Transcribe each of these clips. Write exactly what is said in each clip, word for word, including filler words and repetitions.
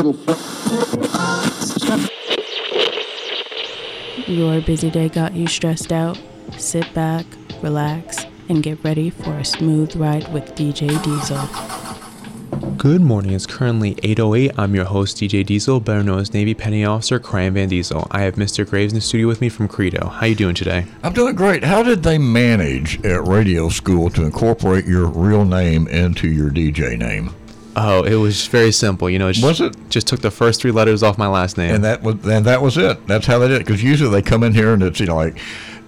Your busy day got you stressed out? Sit back, relax, and get ready for a smooth ride with D J Diesel. Good morning. It's currently eight oh eight. I'm your host, D J Diesel, better known as Navy Petty Officer Cryan Van Diesel. I have Mister Graves in the studio with me from Credo. How you doing today? I'm doing great. How did they manage at radio school to incorporate your real name into your D J name? Oh, it was very simple. You know, it was it? Just took the first three letters off my last name. And that was and that was it. That's how they did it. Because usually they come in here and it's, you know, like,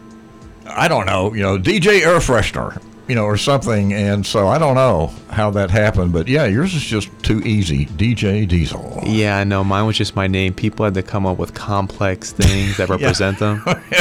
I don't know, you know, D J Air Freshener, you know, or something. And so I don't know how that happened. But, yeah, yours is just too easy. D J Diesel. Yeah, no, mine was just my name. People had to come up with complex things that represent them.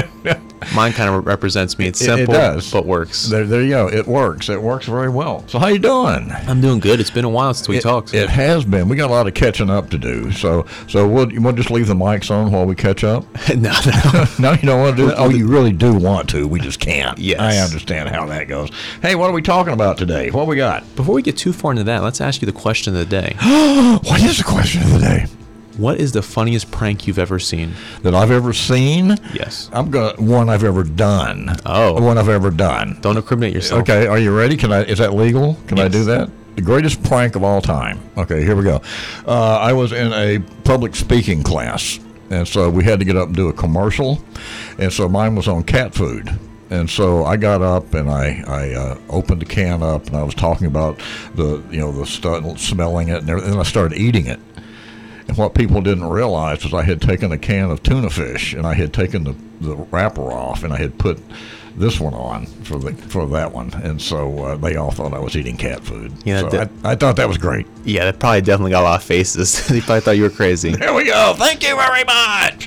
Mine kind of represents me. It's simple, it, it does. But works. There, there you go. It works. It works very well. So how you doing? I'm doing good. It's been a while since we it, talked. It has been. We got a lot of catching up to do. So so we'll, we'll just leave the mics on while we catch up? no, no. No, you don't want to do it? Oh, you really do want to. We just can't. Yes. I understand how that goes. Hey, what are we talking about today? What we got? Before we get too far into that, let's ask you the question of the day. What is the question of the day? What is the funniest prank you've ever seen? That I've ever seen? Yes. I'm gonna one I've ever done. Oh. One I've ever done. Don't incriminate yourself. Okay, are you ready? Can I? Is that legal? Can yes. I do that? The greatest prank of all time. Okay, here we go. Uh, I was in a public speaking class, and so we had to get up and do a commercial, and so mine was on cat food. And so I got up and I, I uh, opened the can up and I was talking about the, you know, the stuff, smelling it, and then I started eating it. And what people didn't realize was I had taken a can of tuna fish and I had taken the, the wrapper off and I had put this one on for the for that one. And so uh, they all thought I was eating cat food. Yeah, so that, I, I thought that was great. Yeah, that probably definitely got a lot of faces. They probably thought you were crazy. There we go. Thank you very much.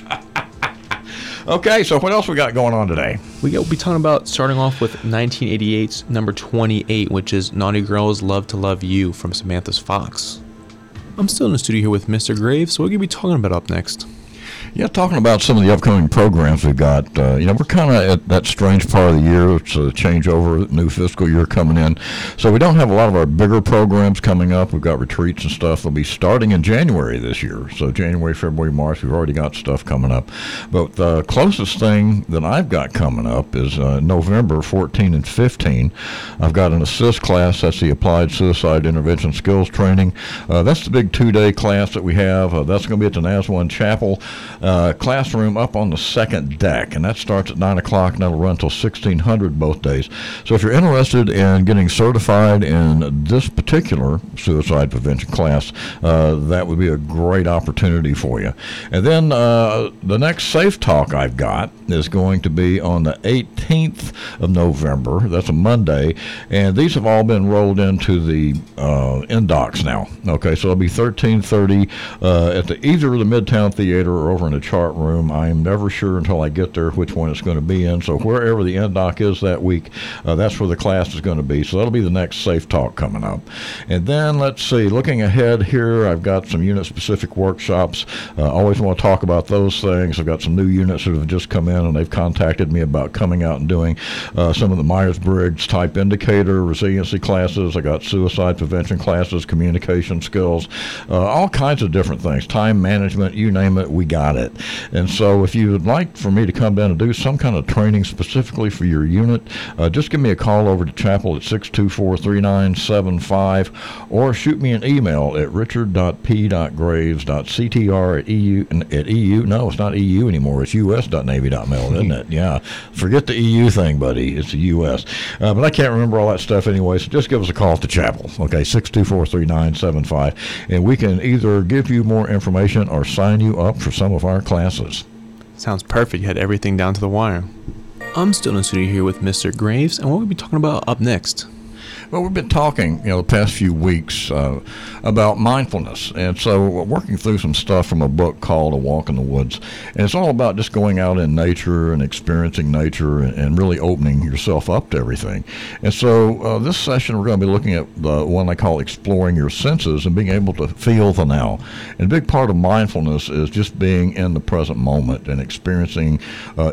Okay, so what else we got going on today? We will be talking about starting off with nineteen eighty-eight's number twenty-eight, which is Naughty Girls Love to Love You from Samantha's Fox. I'm still in the studio here with Mister Graves, so what are we going to be talking about up next? Yeah, talking about some of the upcoming programs we've got. Uh, you know, we're kind of at that strange part of the year. It's a changeover, new fiscal year coming in. So we don't have a lot of our bigger programs coming up. We've got retreats and stuff. They'll be starting in January this year. So January, February, March, we've already got stuff coming up. But the closest thing that I've got coming up is uh, November fourteen and fifteen. I've got an assist class. That's the Applied Suicide Intervention Skills Training. Uh, that's the big two-day class that we have. Uh, that's going to be at the Nazwan Chapel. Uh, classroom up on the second deck, and that starts at nine o'clock, and that'll run until sixteen hundred both days. So if you're interested in getting certified in this particular suicide prevention class, uh, that would be a great opportunity for you. And then uh, the next Safe Talk I've got is going to be on the eighteenth of November. That's a Monday, and these have all been rolled into the uh, indocs now. Okay, so it'll be thirteen thirty uh, at the either the Midtown Theater or over in the chart room. I am never sure until I get there which one it's going to be in. So wherever the indoc is that week, uh, that's where the class is going to be. So that'll be the next Safe Talk coming up. And then let's see, looking ahead here, I've got some unit-specific workshops. Uh, always want to talk about those things. I've got some new units that have just come in, and they've contacted me about coming out and doing uh, some of the Myers-Briggs type indicator resiliency classes. I got suicide prevention classes, communication skills, uh, all kinds of different things, time management, you name it, we got it. And so if you would like for me to come down and do some kind of training specifically for your unit, uh, just give me a call over to Chapel at six two four, three nine seven five or shoot me an email at richard dot p dot graves dot c t r at eu at eu no it's not E U anymore, it's u s dot navy dot mil, isn't it? Yeah, forget the E U thing, buddy, it's the U S. Uh, but I can't remember all that stuff anyway, so just give us a call at the Chapel, okay, six two four, three nine seven five, and we can either give you more information or sign you up for some of our classes. Sounds perfect. You had everything down to the wire. I'm still in the studio here with Mister Graves, and what we'll be talking about up next. Well, we've been talking, you know, the past few weeks uh, about mindfulness, and so we're working through some stuff from a book called A Walk in the Woods, and it's all about just going out in nature and experiencing nature and, and really opening yourself up to everything. And so uh, this session we're going to be looking at the one I call exploring your senses and being able to feel the now. And a big part of mindfulness is just being in the present moment and experiencing uh, it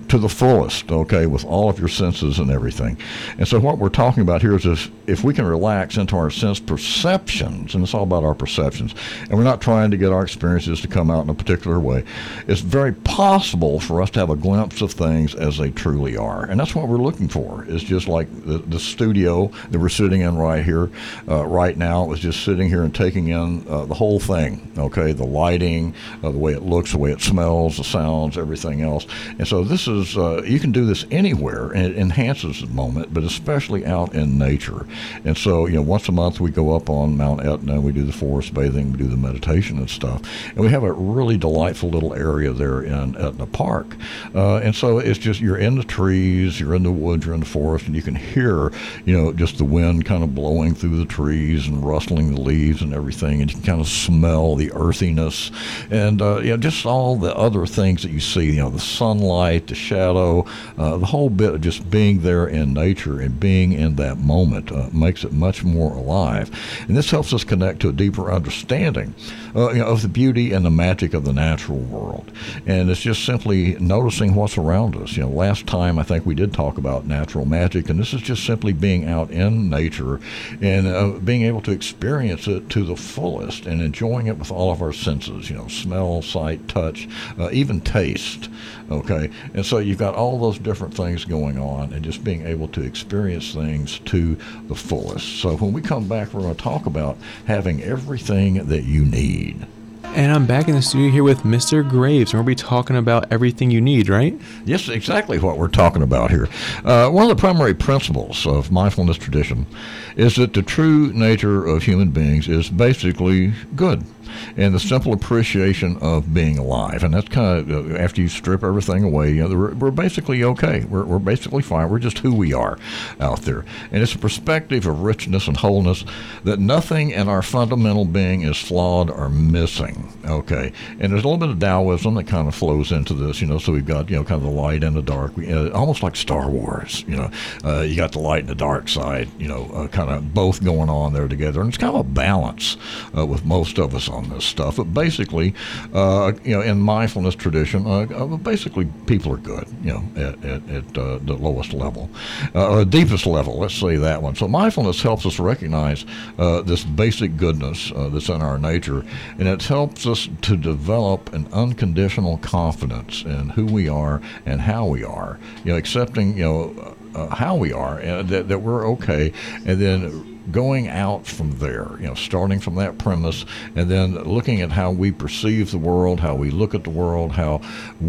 to the fullest, okay, with all of your senses and everything. And so what we're talking about here is this, if we can relax into our sense perceptions, and it's all about our perceptions, and we're not trying to get our experiences to come out in a particular way, it's very possible for us to have a glimpse of things as they truly are. And that's what we're looking for. It's just like the, the studio that we're sitting in right here, uh, right now, it was just sitting here and taking in uh, the whole thing, okay, the lighting, uh, the way it looks, the way it smells, the sounds, everything else. And so this is Uh, you can do this anywhere, and it enhances the moment, but especially out in nature. And so, you know, once a month we go up on Mount Etna, we do the forest bathing, we do the meditation and stuff, and we have a really delightful little area there in Etna Park. Uh, and so it's just, you're in the trees, you're in the woods, you're in the forest, and you can hear, you know, just the wind kind of blowing through the trees and rustling the leaves and everything, and you can kind of smell the earthiness, and uh, you know, just all the other things that you see, you know, the sunlight, the shadow, uh, the whole bit of just being there in nature and being in that moment uh, makes it much more alive. And this helps us connect to a deeper understanding uh, you know, of the beauty and the magic of the natural world. And it's just simply noticing what's around us. You know, last time I think we did talk about natural magic, and this is just simply being out in nature and uh, being able to experience it to the fullest and enjoying it with all of our senses, you know, smell, sight, touch, uh, even taste. Okay, and so you've got all those different things going on and just being able to experience things to the fullest. So when we come back, we're going to talk about having everything that you need. And I'm back in the studio here with Mister Graves, and we'll be talking about everything you need, right? Yes, exactly what we're talking about here. Uh, one of the primary principles of mindfulness tradition is that the true nature of human beings is basically good, and the simple appreciation of being alive. And that's kind of, uh, after you strip everything away, you know, we're, we're basically okay. We're, we're basically fine. We're just who we are out there. And it's a perspective of richness and wholeness that nothing in our fundamental being is flawed or missing. Okay. And there's a little bit of Taoism that kind of flows into this, you know, so we've got, you know, kind of the light and the dark, we, uh, almost like Star Wars, you know, uh, you got the light and the dark side, you know, uh, kind of both going on there together. And it's kind of a balance uh, with most of us on this stuff. But basically, uh, you know, in mindfulness tradition, uh, uh, basically people are good, you know, at, at, at uh, the lowest level, uh, or the deepest level, let's say that one. So mindfulness helps us recognize uh, this basic goodness uh, that's in our nature, and it helps us to develop an unconditional confidence in who we are and how we are, you know, accepting, you know, uh, how we are, and that, that we're okay, and then going out from there, you know, starting from that premise, and then looking at how we perceive the world, how we look at the world, how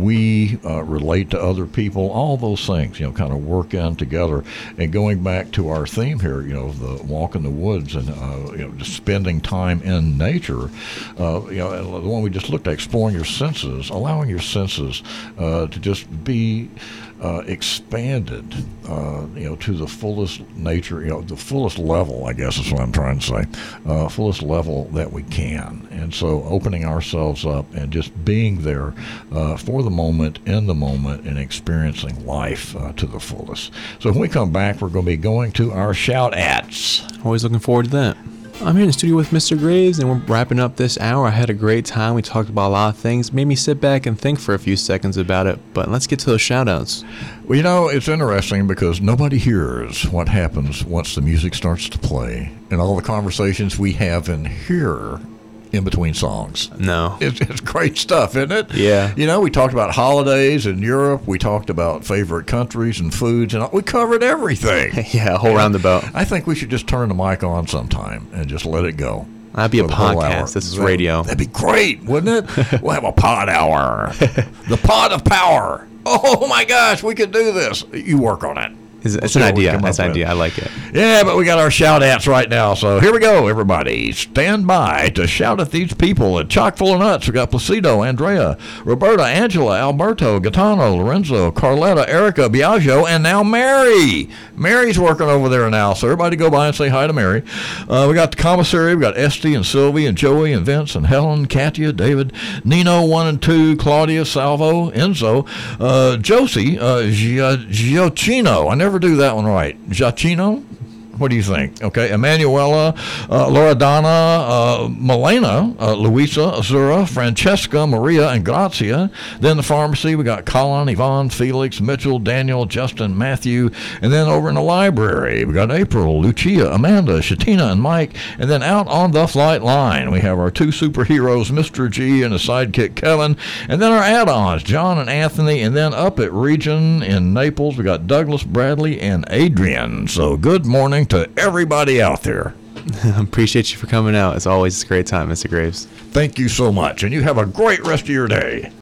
we uh, relate to other people, all those things, you know, kind of work in together. And going back to our theme here, you know, the walk in the woods and, uh, you know, just spending time in nature, uh, you know, the one we just looked at, exploring your senses, allowing your senses uh, to just be Uh, expanded, uh, you know, to the fullest nature, you know, the fullest level, I guess is what I'm trying to say, uh, fullest level that we can. And so opening ourselves up and just being there uh, for the moment, in the moment, and experiencing life uh, to the fullest. So when we come back, we're going to be going to our shout-outs. Always looking forward to that. I'm here in the studio with Mister Graves, and we're wrapping up this hour. I had a great time. We talked about a lot of things. Made me sit back and think for a few seconds about it. But let's get to those shout-outs. Well, you know, it's interesting because nobody hears what happens once the music starts to play and all the conversations we have in here in between songs. No. It's, it's great stuff, isn't it? Yeah. You know, we talked about holidays in Europe. We talked about favorite countries and foods, and we covered everything. Yeah, a whole and roundabout. I think we should just turn the mic on sometime and just let it go. That'd be a podcast. This is that, radio. That'd be great, wouldn't it? We'll have a pod hour. The pod of power. Oh, my gosh, we could do this. You work on it. It's, it's an idea. That's an idea. I like it. Yeah, but we got our shout-outs right now. So here we go, everybody. Stand by to shout at these people at Chock full of Nuts. We got Placido, Andrea, Roberta, Angela, Alberto, Gaetano, Lorenzo, Carletta, Erica, Biagio, and now Mary. Mary's working over there now, so everybody go by and say hi to Mary. Uh, we got the commissary. We got Esty and Sylvie and Joey and Vince and Helen, Katia, David, Nino, one and two, Claudia, Salvo, Enzo, uh, Josie, uh, Giacchino. I never do that one right. Giacchino? What do you think? Okay, Emanuela, uh, Loredana, uh, Milena, uh, Luisa, Azura, Francesca, Maria, and Grazia. Then the pharmacy, we got Colin, Yvonne, Felix, Mitchell, Daniel, Justin, Matthew. And then over in the library, we got April, Lucia, Amanda, Shatina, and Mike. And then out on the flight line, we have our two superheroes, Mister G and his sidekick, Kevin. And then our add-ons, John and Anthony. And then up at Region in Naples, we got Douglas, Bradley, and Adrian. So good morning to everybody out there. Appreciate you for coming out. As always, it's a great time, Mister Graves. Thank you so much, and you have a great rest of your day.